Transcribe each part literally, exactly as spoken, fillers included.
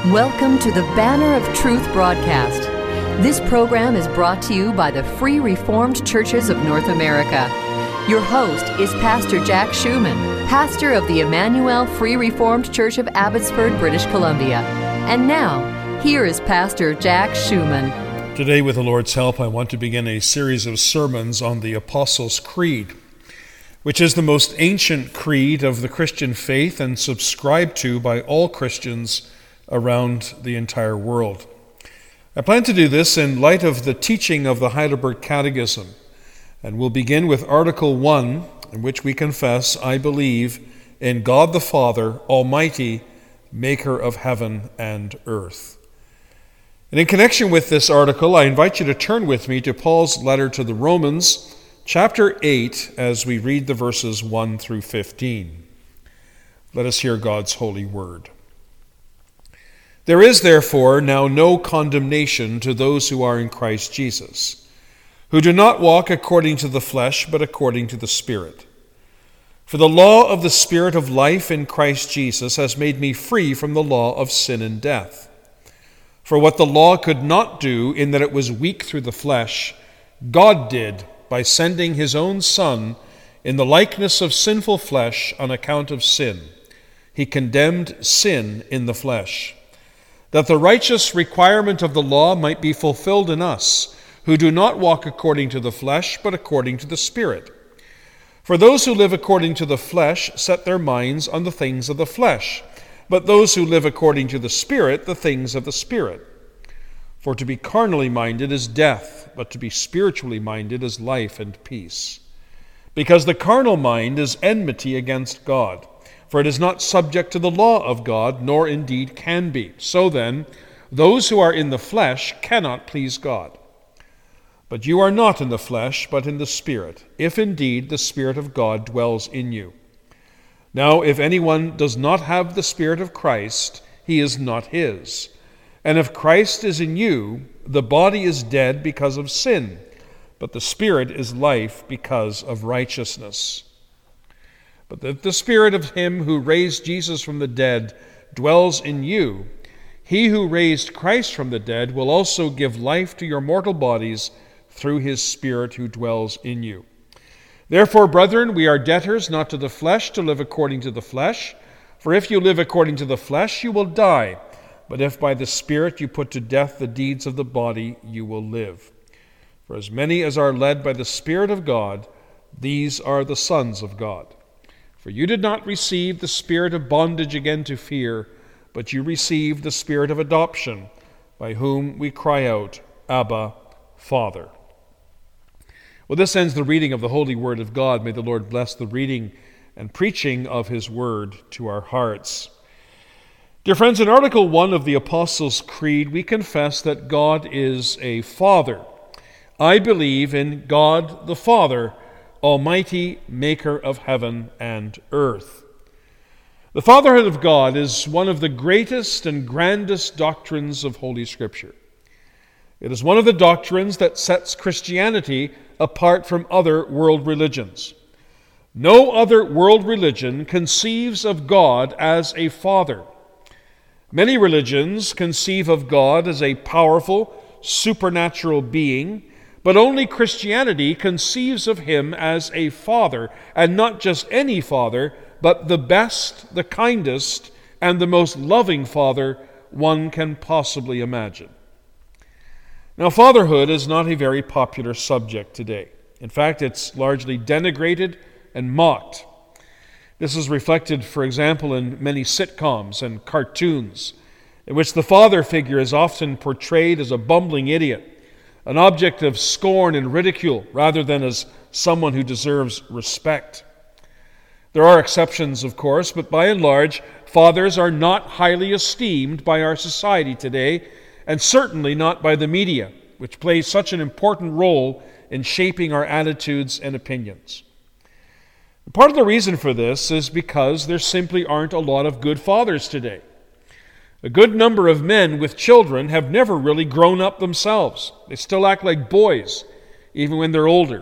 Welcome to the Banner of Truth broadcast. This program is brought to you by the Free Reformed Churches of North America. Your host is Pastor Jack Schumann, pastor of the Emmanuel Free Reformed Church of Abbotsford, British Columbia. And now, here is Pastor Jack Schumann. Today, with the Lord's help, I want to begin a series of sermons on the Apostles' Creed, which is the most ancient creed of the Christian faith and subscribed to by all Christians around the entire world. I plan to do this in light of the teaching of the Heidelberg Catechism, and we'll begin with Article one, in which we confess, I believe in God the Father, Almighty, Maker of heaven and earth. And in connection with this article, I invite you to turn with me to Paul's letter to the Romans, chapter eight, as we read the verses one through fifteen. Let us hear God's holy word. There is therefore now no condemnation to those who are in Christ Jesus, who do not walk according to the flesh, but according to the Spirit. For the law of the Spirit of life in Christ Jesus has made me free from the law of sin and death. For what the law could not do, in that it was weak through the flesh, God did by sending his own Son in the likeness of sinful flesh on account of sin. He condemned sin in the flesh, that the righteous requirement of the law might be fulfilled in us, who do not walk according to the flesh, but according to the Spirit. For those who live according to the flesh set their minds on the things of the flesh, but those who live according to the Spirit, the things of the Spirit. For to be carnally minded is death, but to be spiritually minded is life and peace. Because the carnal mind is enmity against God, for it is not subject to the law of God, nor indeed can be. So then, those who are in the flesh cannot please God. But you are not in the flesh, but in the Spirit, if indeed the Spirit of God dwells in you. Now, if anyone does not have the Spirit of Christ, he is not his. And if Christ is in you, the body is dead because of sin, but the Spirit is life because of righteousness. But if the Spirit of him who raised Jesus from the dead dwells in you, he who raised Christ from the dead will also give life to your mortal bodies through his Spirit who dwells in you. Therefore, brethren, we are debtors not to the flesh to live according to the flesh. For if you live according to the flesh, you will die. But if by the Spirit you put to death the deeds of the body, you will live. For as many as are led by the Spirit of God, these are the sons of God. For you did not receive the spirit of bondage again to fear, but you received the Spirit of adoption, by whom we cry out, Abba, Father. Well, this ends the reading of the holy word of God. May the Lord bless the reading and preaching of his word to our hearts. Dear friends, in Article one of the Apostles' Creed, we confess that God is a Father. I believe in God the Father, Almighty, Maker of heaven and earth. The fatherhood of God is one of the greatest and grandest doctrines of Holy Scripture. It is one of the doctrines that sets Christianity apart from other world religions. No other world religion conceives of God as a father. Many religions conceive of God as a powerful, supernatural being, but only Christianity conceives of him as a father, and not just any father, but the best, the kindest, and the most loving father one can possibly imagine. Now, fatherhood is not a very popular subject today. In fact, it's largely denigrated and mocked. This is reflected, for example, in many sitcoms and cartoons, in which the father figure is often portrayed as a bumbling idiot, an object of scorn and ridicule, rather than as someone who deserves respect. There are exceptions, of course, but by and large, fathers are not highly esteemed by our society today, and certainly not by the media, which plays such an important role in shaping our attitudes and opinions. Part of the reason for this is because there simply aren't a lot of good fathers today. A good number of men with children have never really grown up themselves. They still act like boys, even when they're older.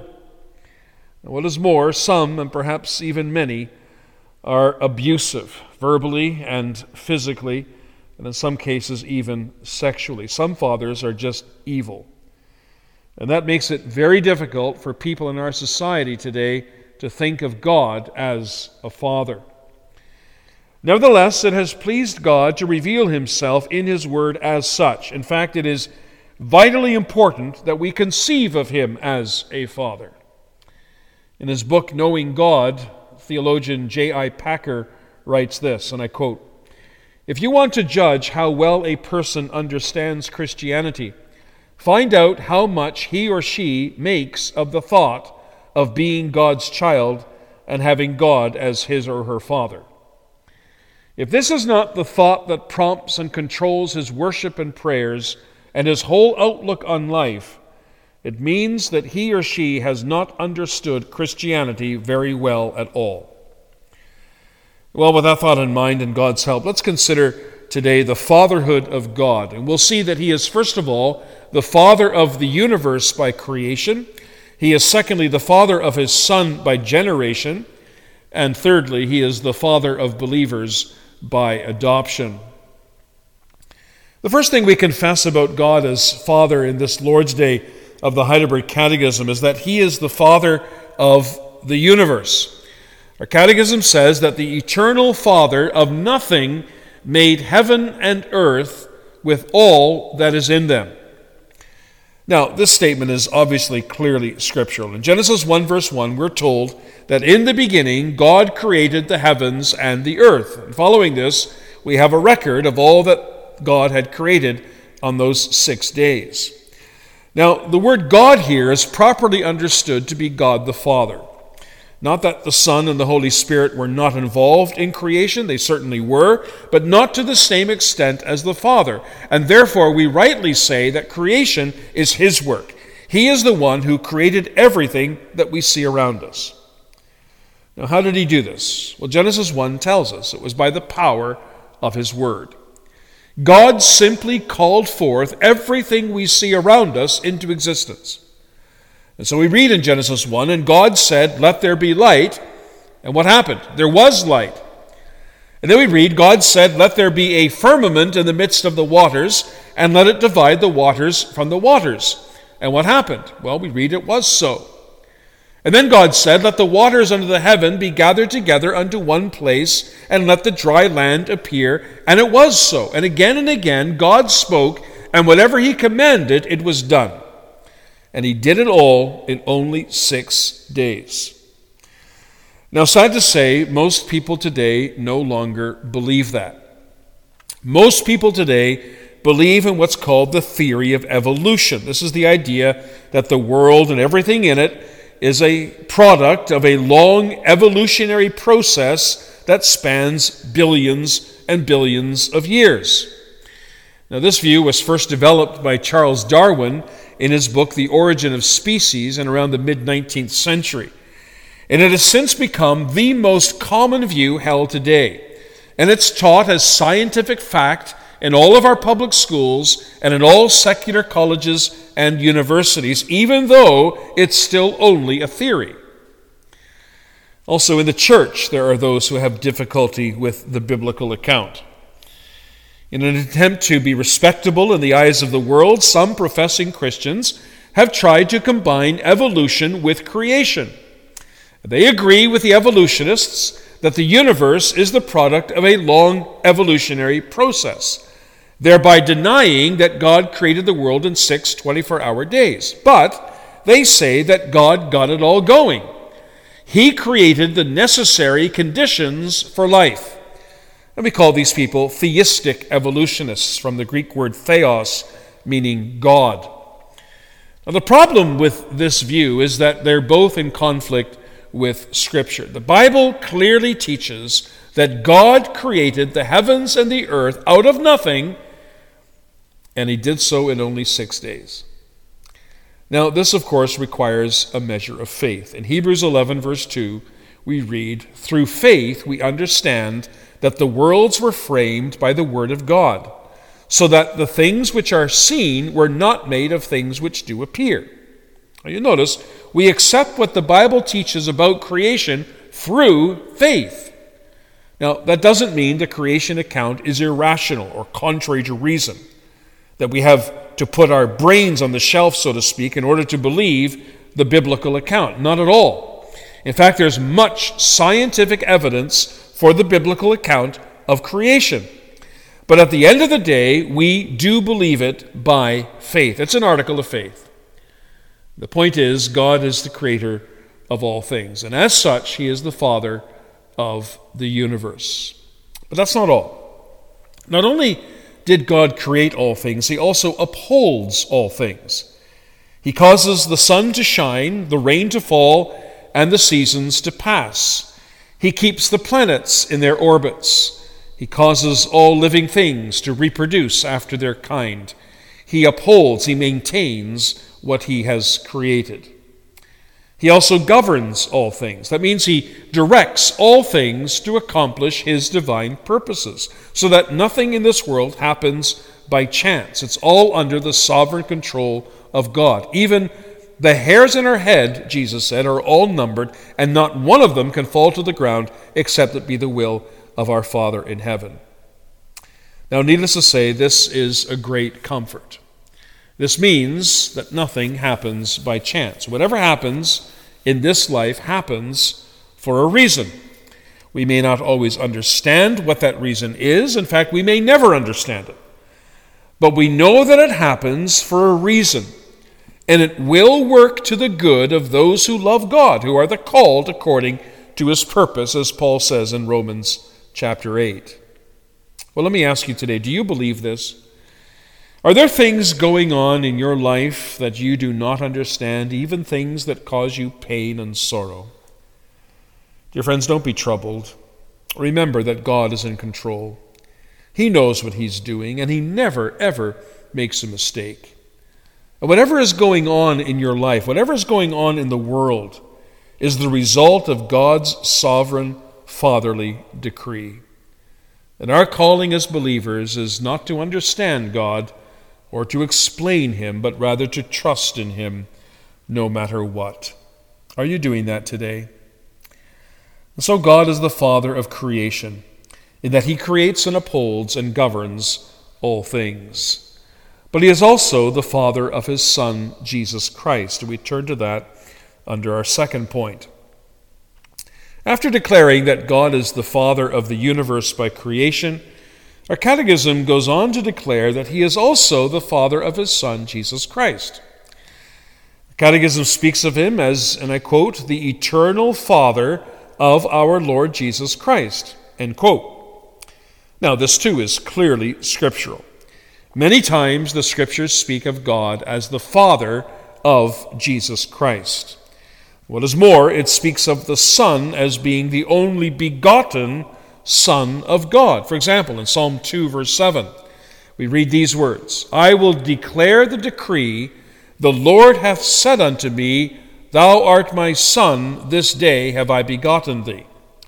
And what is more, some, and perhaps even many, are abusive, verbally and physically, and in some cases even sexually. Some fathers are just evil. And that makes it very difficult for people in our society today to think of God as a father. Nevertheless, it has pleased God to reveal himself in his word as such. In fact, it is vitally important that we conceive of him as a father. In his book, Knowing God, theologian J I Packer writes this, and I quote, "If you want to judge how well a person understands Christianity, find out how much he or she makes of the thought of being God's child and having God as his or her father. If this is not the thought that prompts and controls his worship and prayers and his whole outlook on life, it means that he or she has not understood Christianity very well at all." Well, with that thought in mind and God's help, let's consider today the fatherhood of God. And we'll see that he is, first of all, the father of the universe by creation. He is, secondly, the father of his Son by generation. And thirdly, he is the father of believers by adoption. The first thing we confess about God as Father in this Lord's Day of the Heidelberg Catechism is that he is the Father of the universe. Our Catechism says that the eternal Father of nothing made heaven and earth with all that is in them. Now, this statement is obviously clearly scriptural. In Genesis one verse one, we're told that in the beginning God created the heavens and the earth. And following this, we have a record of all that God had created on those six days. Now, the word God here is properly understood to be God the Father. Not that the Son and the Holy Spirit were not involved in creation, they certainly were, but not to the same extent as the Father. And therefore we rightly say that creation is his work. He is the one who created everything that we see around us. Now, how did he do this? Well, Genesis one tells us it was by the power of his word. God simply called forth everything we see around us into existence. And so we read in Genesis one, and God said, "Let there be light." And what happened? There was light. And then we read, God said, "Let there be a firmament in the midst of the waters, and let it divide the waters from the waters." And what happened? Well, we read it was so. And then God said, "Let the waters under the heaven be gathered together unto one place, and let the dry land appear." And it was so. And again and again God spoke, and whatever he commanded, it was done. And he did it all in only six days. Now, sad to say, most people today no longer believe that. Most people today believe in what's called the theory of evolution. This is the idea that the world and everything in it is a product of a long evolutionary process that spans billions and billions of years. Now, this view was first developed by Charles Darwin in his book, The Origin of Species, in around the mid-nineteenth century. And it has since become the most common view held today. And it's taught as scientific fact in all of our public schools and in all secular colleges and universities, even though it's still only a theory. Also, in the church, there are those who have difficulty with the biblical account. In an attempt to be respectable in the eyes of the world, some professing Christians have tried to combine evolution with creation. They agree with the evolutionists that the universe is the product of a long evolutionary process, thereby denying that God created the world in six twenty-four hour days. But they say that God got it all going. He created the necessary conditions for life. And we call these people theistic evolutionists, from the Greek word theos, meaning God. Now, the problem with this view is that they're both in conflict with Scripture. The Bible clearly teaches that God created the heavens and the earth out of nothing, and he did so in only six days. Now, this, of course, requires a measure of faith. In Hebrews eleven, verse two, we read, "Through faith we understand that the worlds were framed by the word of God, so that the things which are seen were not made of things which do appear." Now, you notice, we accept what the Bible teaches about creation through faith. Now, that doesn't mean the creation account is irrational or contrary to reason, that we have to put our brains on the shelf, so to speak, in order to believe the biblical account. Not at all. In fact, there's much scientific evidence for the biblical account of creation. But at the end of the day, we do believe it by faith. It's an article of faith. The point is, God is the creator of all things, and as such, he is the Father of the universe. But that's not all. Not only did God create all things, he also upholds all things. He causes the sun to shine, the rain to fall, and the seasons to pass. He keeps the planets in their orbits. He causes all living things to reproduce after their kind. He upholds, he maintains what he has created. He also governs all things. That means he directs all things to accomplish his divine purposes, so that nothing in this world happens by chance. It's all under the sovereign control of God. Even the hairs in our head, Jesus said, are all numbered, and not one of them can fall to the ground except it be the will of our Father in heaven. Now, needless to say, this is a great comfort. This means that nothing happens by chance. Whatever happens in this life happens for a reason. We may not always understand what that reason is. In fact, we may never understand it. But we know that it happens for a reason, and it will work to the good of those who love God, who are the called according to his purpose, as Paul says in Romans chapter eight. Well, let me ask you today, do you believe this? Are there things going on in your life that you do not understand, even things that cause you pain and sorrow? Dear friends, don't be troubled. Remember that God is in control. He knows what he's doing, and he never, ever makes a mistake. And whatever is going on in your life, whatever is going on in the world, is the result of God's sovereign, fatherly decree. And our calling as believers is not to understand God or to explain him, but rather to trust in him no matter what. Are you doing that today? And so God is the Father of creation, in that he creates and upholds and governs all things. But he is also the Father of his Son, Jesus Christ. And we turn to that under our second point. After declaring that God is the Father of the universe by creation, our catechism goes on to declare that he is also the Father of his Son, Jesus Christ. The catechism speaks of him as, and I quote, the eternal Father of our Lord Jesus Christ, end quote. Now, this too is clearly scriptural. Many times the scriptures speak of God as the Father of Jesus Christ. What is more, it speaks of the Son as being the only begotten Son of God. For example, in Psalm two, verse seven, we read these words, I will declare the decree, the Lord hath said unto me, Thou art my Son, this day have I begotten thee.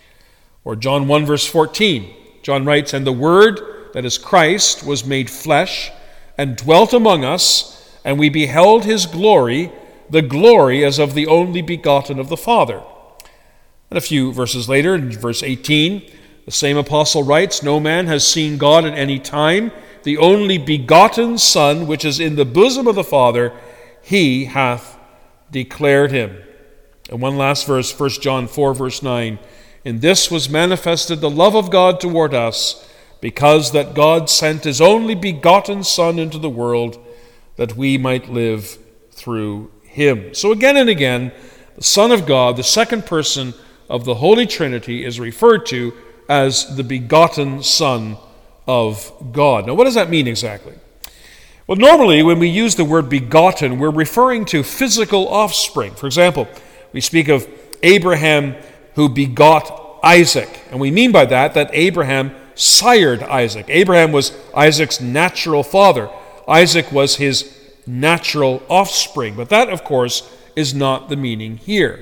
Or John one, verse fourteen, John writes, And the Word, that is Christ, was made flesh, and dwelt among us, and we beheld his glory, the glory as of the only begotten of the Father. And a few verses later, in verse eighteen, the same apostle writes, No man has seen God at any time. The only begotten Son, which is in the bosom of the Father, he hath declared him. And one last verse, First John four, verse nine. In this was manifested the love of God toward us, because that God sent his only begotten Son into the world, that we might live through him. So again and again, the Son of God, the second person of the Holy Trinity, is referred to as the begotten Son of God. Now, what does that mean exactly? Well, normally when we use the word begotten, we're referring to physical offspring. For example, we speak of Abraham who begot Isaac, and we mean by that that Abraham sired Isaac. Abraham was Isaac's natural father. Isaac was his natural offspring. But that, of course, is not the meaning here.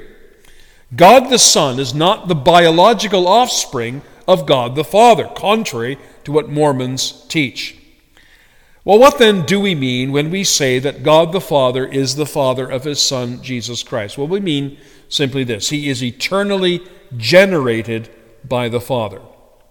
God the Son is not the biological offspring of God the Father, contrary to what Mormons teach. Well, what then do we mean when we say that God the Father is the Father of his Son, Jesus Christ? Well, we mean simply this. He is eternally generated by the Father.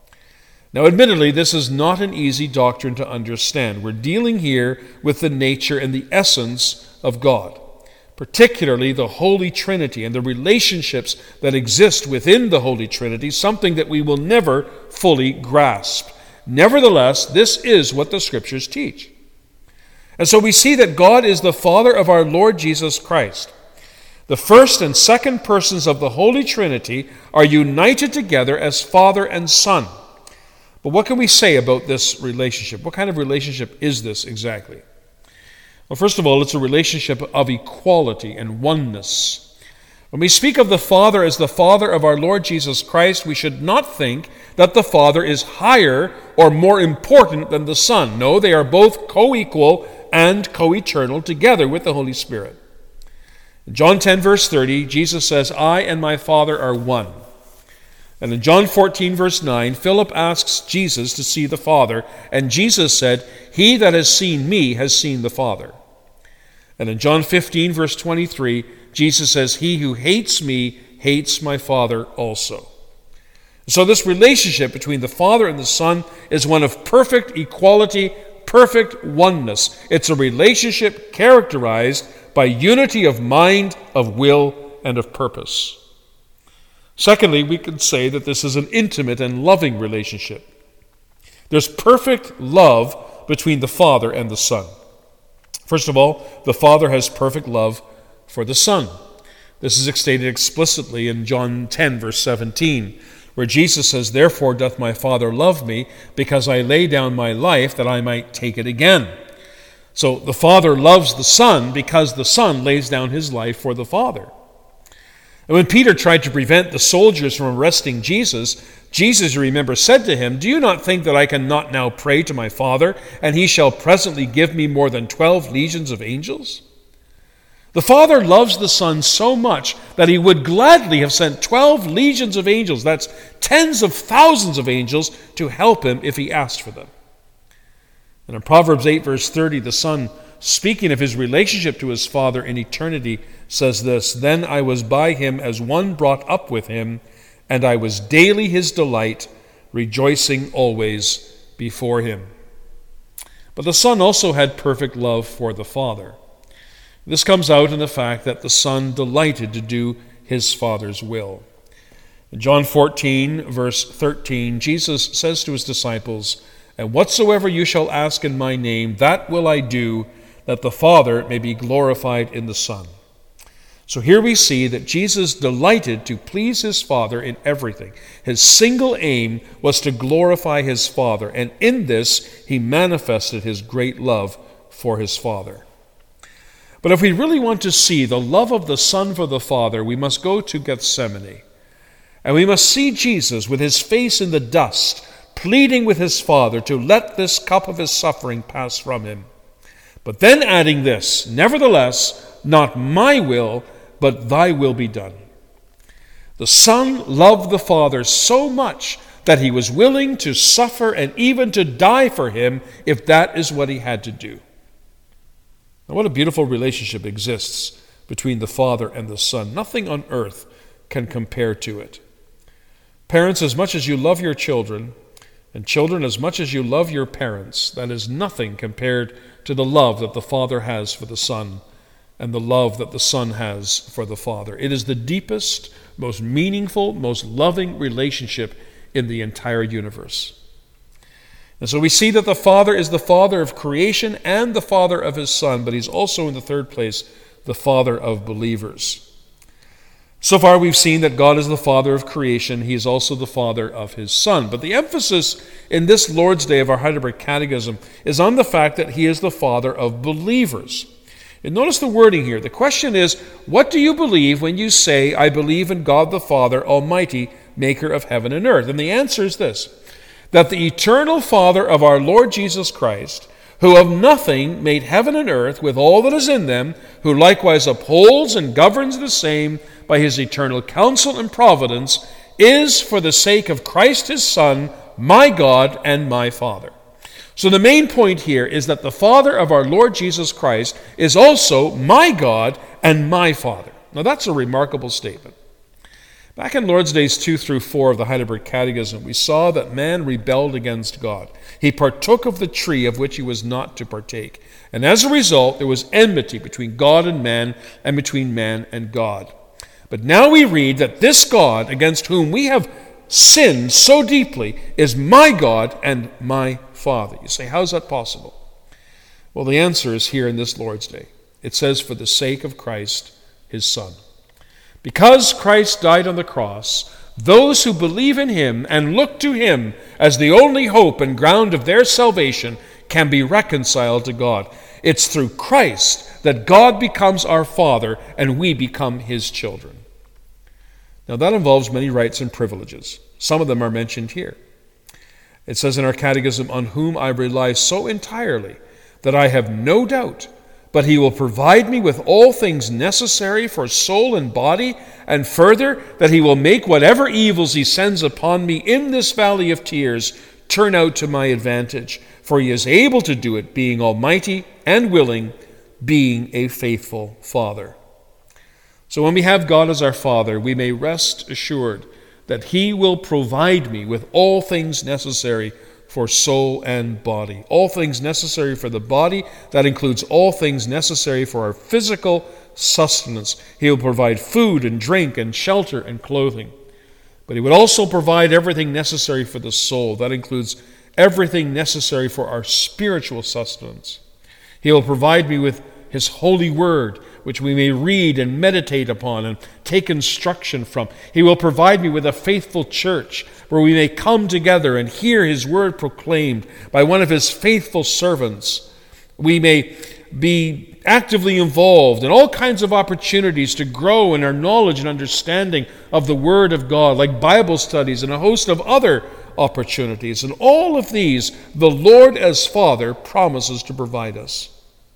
Now, admittedly, this is not an easy doctrine to understand. We're dealing here with the nature and the essence of God, particularly the Holy Trinity and the relationships that exist within the Holy Trinity, something that we will never fully grasp. Nevertheless, this is what the Scriptures teach. And so we see that God is the Father of our Lord Jesus Christ. The first and second persons of the Holy Trinity are united together as Father and Son. But what can we say about this relationship? What kind of relationship is this exactly? Well, first of all, it's a relationship of equality and oneness. When we speak of the Father as the Father of our Lord Jesus Christ, we should not think that the Father is higher or more important than the Son. No, they are both co-equal and co-eternal together with the Holy Spirit. In John ten, verse thirty, Jesus says, I and my Father are one. And in John fourteen, verse nine, Philip asks Jesus to see the Father, and Jesus said, he that has seen me has seen the Father. And in John fifteen, verse twenty-three, Jesus says, he who hates me hates my Father also. So this relationship between the Father and the Son is one of perfect equality, perfect oneness. It's a relationship characterized by unity of mind, of will, and of purpose. Secondly, we can say that this is an intimate and loving relationship. There's perfect love between the Father and the Son. First of all, the Father has perfect love for the Son. This is stated explicitly in John ten, verse seventeen, where Jesus says, therefore doth my Father love me, because I lay down my life that I might take it again. So the Father loves the Son because the Son lays down his life for the Father. And when Peter tried to prevent the soldiers from arresting Jesus, Jesus, you remember, said to him, do you not think that I can not now pray to my Father, and he shall presently give me more than twelve legions of angels? The Father loves the Son so much that he would gladly have sent twelve legions of angels, that's tens of thousands of angels, to help him if he asked for them. And in Proverbs eight, verse thirty, the Son, speaking of his relationship to his Father in eternity, says this, then I was by him as one brought up with him, and I was daily his delight, rejoicing always before him. But the Son also had perfect love for the Father. This comes out in the fact that the Son delighted to do his Father's will. In John fourteen, verse thirteen, Jesus says to his disciples, and whatsoever you shall ask in my name, that will I do, that the Father may be glorified in the Son. So here we see that Jesus delighted to please his Father in everything. His single aim was to glorify his Father, and in this he manifested his great love for his Father. But if we really want to see the love of the Son for the Father, we must go to Gethsemane. And we must see Jesus with his face in the dust, pleading with his Father to let this cup of his suffering pass from him. But then adding this, nevertheless, not my will, but thy will be done. The Son loved the Father so much that he was willing to suffer and even to die for him if that is what he had to do. Now, what a beautiful relationship exists between the Father and the Son. Nothing on earth can compare to it. Parents, as much as you love your children, and children, as much as you love your parents, that is nothing compared to the love that the Father has for the Son and the love that the Son has for the Father. It is the deepest, most meaningful, most loving relationship in the entire universe. And so we see that the Father is the Father of creation and the Father of his Son, but he's also, in the third place, the Father of believers. So far we've seen that God is the Father of creation. He is also the Father of his Son. But the emphasis in this Lord's Day of our Heidelberg Catechism is on the fact that he is the Father of believers. And notice the wording here. The question is, what do you believe when you say, I believe in God the Father Almighty, maker of heaven and earth? And the answer is this, that the eternal Father of our Lord Jesus Christ, who of nothing made heaven and earth with all that is in them, who likewise upholds and governs the same by his eternal counsel and providence, is for the sake of Christ his Son, my God and my Father. So the main point here is that the Father of our Lord Jesus Christ is also my God and my Father. Now that's a remarkable statement. Back in Lord's Days two through four of the Heidelberg Catechism, we saw that man rebelled against God. He partook of the tree of which he was not to partake. And as a result, there was enmity between God and man, and between man and God. But now we read that this God, against whom we have sinned so deeply, is my God and my Father. You say, how is that possible? Well, the answer is here in this Lord's Day. It says, for the sake of Christ, his Son. Because Christ died on the cross, those who believe in him and look to him as the only hope and ground of their salvation can be reconciled to God. It's through Christ that God becomes our Father and we become his children. Now that involves many rights and privileges. Some of them are mentioned here. It says in our catechism, on whom I rely so entirely that I have no doubt, but he will provide me with all things necessary for soul and body, and further, that he will make whatever evils he sends upon me in this valley of tears turn out to my advantage, for he is able to do it, being almighty and willing, being a faithful Father. So when we have God as our Father, we may rest assured that he will provide me with all things necessary for soul and body. All things necessary for the body, that includes all things necessary for our physical sustenance. He will provide food and drink and shelter and clothing. But he would also provide everything necessary for the soul. That includes everything necessary for our spiritual sustenance. He will provide me with his holy word, which we may read and meditate upon and take instruction from. He will provide me with a faithful church where we may come together and hear his word proclaimed by one of his faithful servants. We may be actively involved in all kinds of opportunities to grow in our knowledge and understanding of the word of God, like Bible studies and a host of other opportunities. And all of these, the Lord as Father promises to provide us.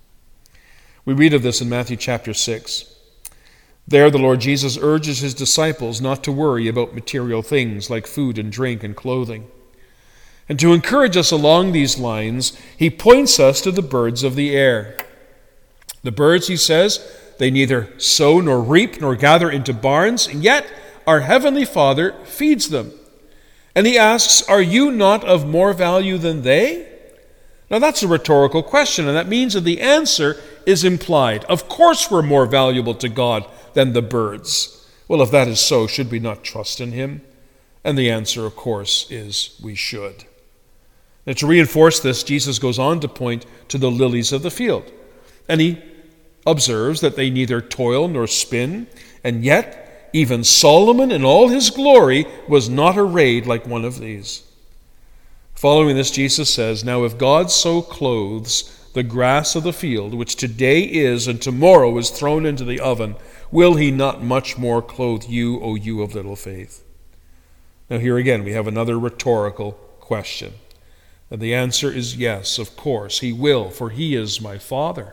We read of this in Matthew chapter six. There the Lord Jesus urges his disciples not to worry about material things like food and drink and clothing. And to encourage us along these lines, he points us to the birds of the air. The birds, he says, they neither sow nor reap nor gather into barns, and yet our heavenly Father feeds them. And he asks, are you not of more value than they? Now that's a rhetorical question, and that means that the answer is implied. Of course we're more valuable to God than the birds. Well, if that is so, should we not trust in him? And the answer, of course, is we should. Now, to reinforce this, Jesus goes on to point to the lilies of the field. And he observes that they neither toil nor spin, and yet even Solomon in all his glory was not arrayed like one of these. Following this, Jesus says, now if God so clothes the grass of the field, which today is and tomorrow is thrown into the oven, will he not much more clothe you, O you of little faith? Now here again we have another rhetorical question. And the answer is yes, of course, he will, for he is my Father.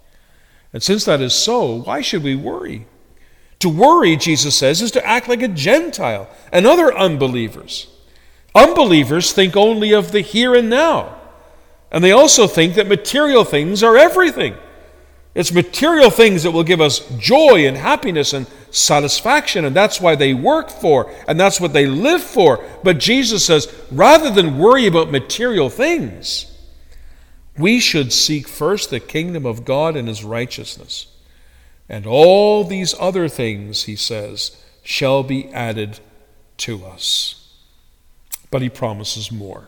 And since that is so, why should we worry? To worry, Jesus says, is to act like a Gentile and other unbelievers. Unbelievers think only of the here and now. And they also think that material things are everything. It's material things that will give us joy and happiness and satisfaction, and that's why they work for, and that's what they live for. But Jesus says, rather than worry about material things, we should seek first the kingdom of God and his righteousness. And all these other things, he says, shall be added to us. But he promises more.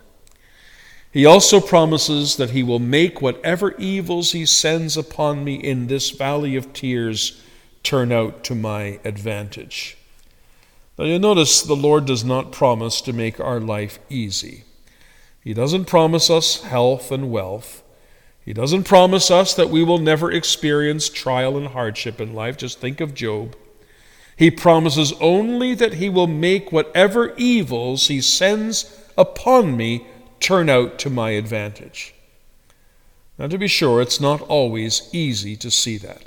He also promises that he will make whatever evils he sends upon me in this valley of tears turn out to my advantage. Now you'll notice the Lord does not promise to make our life easy. He doesn't promise us health and wealth. He doesn't promise us that we will never experience trial and hardship in life. Just think of Job. He promises only that he will make whatever evils he sends upon me turn out to my advantage. Now, to be sure, it's not always easy to see that.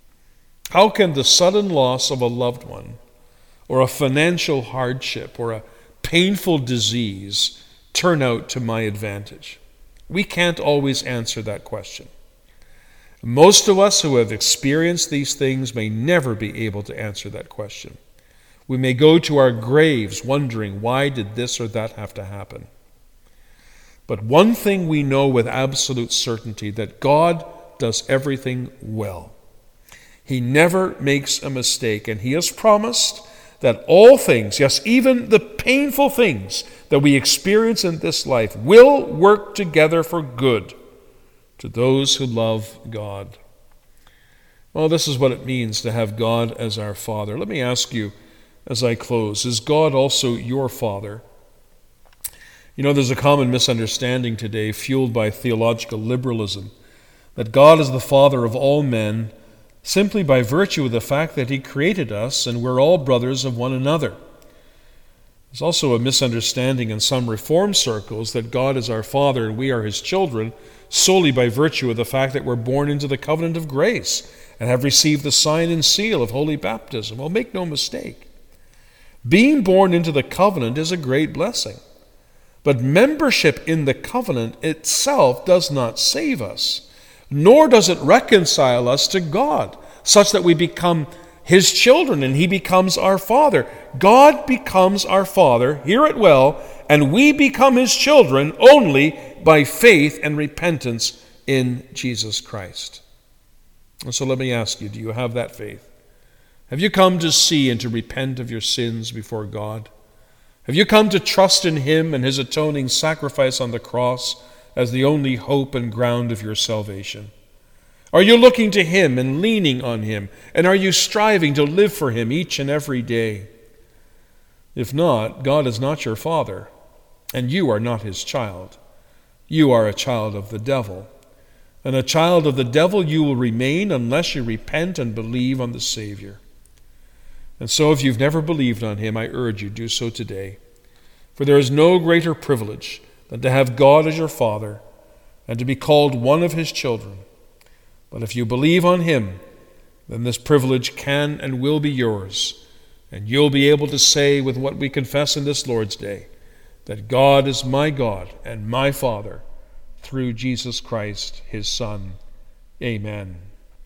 How can the sudden loss of a loved one, or a financial hardship, or a painful disease turn out to my advantage? We can't always answer that question. Most of us who have experienced these things may never be able to answer that question. We may go to our graves wondering, why did this or that have to happen? But one thing we know with absolute certainty, that God does everything well. He never makes a mistake, and he has promised that all things, yes, even the painful things that we experience in this life, will work together for good to those who love God. Well, this is what it means to have God as our Father. Let me ask you as I close, is God also your Father? You know, there's a common misunderstanding today, fueled by theological liberalism, that God is the Father of all men simply by virtue of the fact that he created us and we're all brothers of one another. There's also a misunderstanding in some Reformed circles that God is our Father and we are his children solely by virtue of the fact that we're born into the covenant of grace and have received the sign and seal of holy baptism. Well, make no mistake. Being born into the covenant is a great blessing. But membership in the covenant itself does not save us, nor does it reconcile us to God, such that we become his children and he becomes our Father. God becomes our Father, hear it well, and we become his children only by faith and repentance in Jesus Christ. And so let me ask you, do you have that faith? Have you come to see and to repent of your sins before God? Have you come to trust in him and his atoning sacrifice on the cross as the only hope and ground of your salvation? Are you looking to him and leaning on him? And are you striving to live for him each and every day? If not, God is not your Father, and you are not his child. You are a child of the devil. And a child of the devil you will remain unless you repent and believe on the Savior. And so if you've never believed on him, I urge you, do so today. For there is no greater privilege than to have God as your Father and to be called one of his children. But if you believe on him, then this privilege can and will be yours, and you'll be able to say with what we confess in this Lord's Day, that God is my God and my Father through Jesus Christ, his Son. Amen.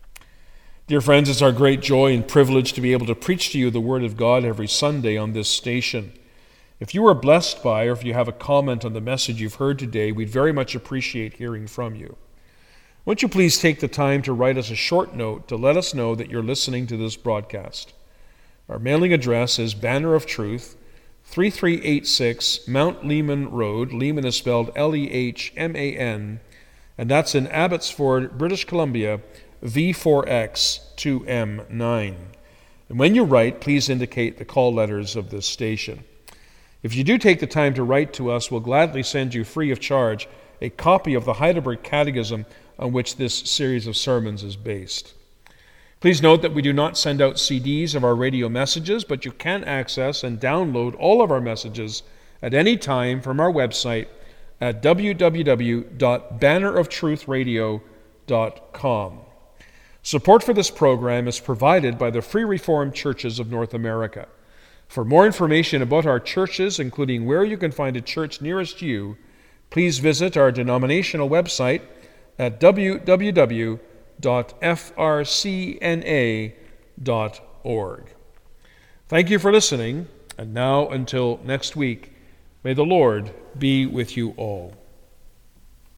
Dear friends, it's our great joy and privilege to be able to preach to you the Word of God every Sunday on this station. If you are blessed by, or if you have a comment on the message you've heard today, we'd very much appreciate hearing from you. Won't you please take the time to write us a short note to let us know that you're listening to this broadcast. Our mailing address is Banner of Truth, thirty-three eighty-six Mount Lehman Road. Lehman is spelled L E H M A N, and that's in Abbotsford, British Columbia, V four X two M nine. And when you write, please indicate the call letters of this station. If you do take the time to write to us, we'll gladly send you free of charge a copy of the Heidelberg Catechism on which this series of sermons is based. Please note that we do not send out C Ds of our radio messages, but you can access and download all of our messages at any time from our website at w w w dot banner of truth radio dot com. Support for this program is provided by the Free Reformed Churches of North America. For more information about our churches, including where you can find a church nearest you, please visit our denominational website at w w w dot f r c n a dot org. Thank you for listening, and now until next week, may the Lord be with you all.